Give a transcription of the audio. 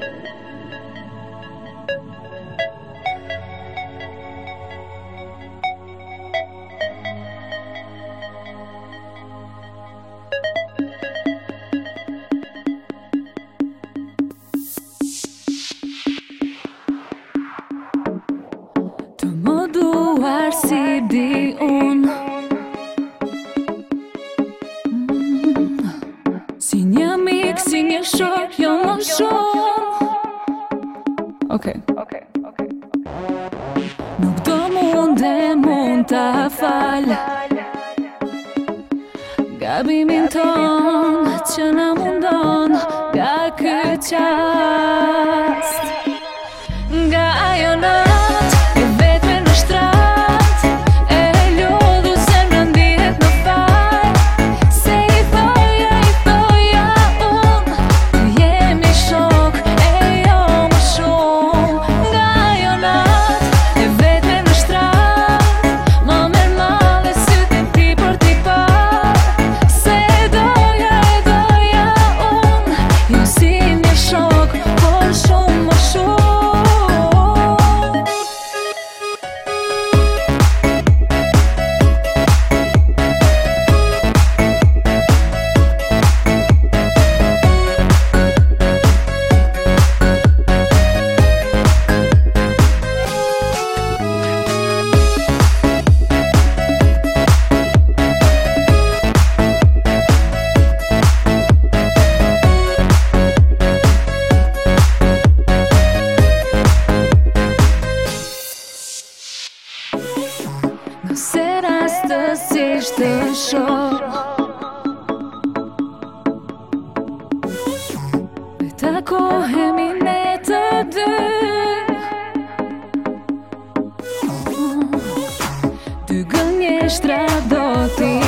Të më duar si di unë, si një mik, si një shok, jo më shumë. Okej. Nuk do mund ta fal gabimin ton që na mundon nga ky qast. Nga ajo natë e vetme në shtrat, e lodhur zemra ndihet në far. Se i thoja unë, të jemi shok e jo më shumë. Nga ajo natë e vetme në shtrat, më merr male sytë e ti për t'i parë. Se doja unë, jo si një shok, por shumë më shumë. Nëse rastësisht të shoh, e takohemi ne të dy, dy gënjeshtra do t'i